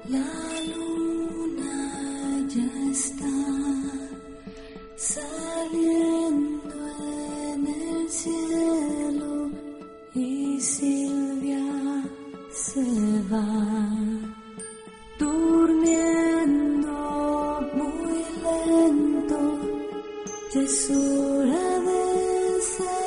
La luna ya está saliendo en el cielo y Silvia se va durmiendo muy lento. Ya es hora de